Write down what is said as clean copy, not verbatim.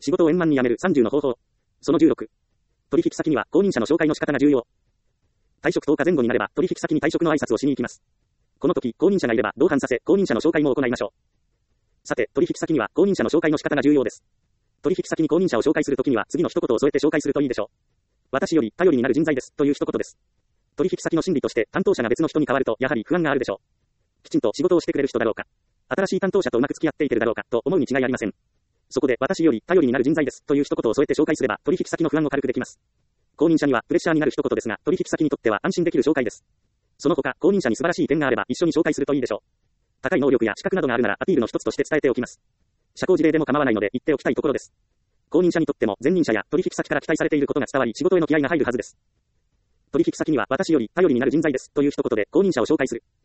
仕事を円満に辞める30の方法。その16。取引先には後任者の紹介の仕方が重要。退職10日前後になれば取引先に退職の挨拶をしに行きます。この時、後任者がいれば同伴させ、後任者の紹介も行いましょう。さて、取引先には後任者の紹介の仕方が重要です。取引先に後任者を紹介するときには次の一言を添えて紹介するといいでしょう。私より頼りになる人材ですという一言です。取引先の心理として担当者が別の人に変わるとやはり不安があるでしょう。きちんと仕事をしてくれる人だろうか。新しい担当者とうまく付き合っていけるだろうかと思うに違いありません。そこで私より頼りになる人材ですという一言を添えて紹介すれば取引先の不安を軽くできます。後任者にはプレッシャーになる一言ですが取引先にとっては安心できる紹介です。その他後任者に素晴らしい点があれば一緒に紹介するといいでしょう。高い能力や資格などがあるならアピールの一つとして伝えておきます。社交辞令でも構わないので言っておきたいところです。後任者にとっても前任者や取引先から期待されていることが伝わり仕事への気合が入るはずです。取引先には私より頼りになる人材ですという一言で後任者を紹介する。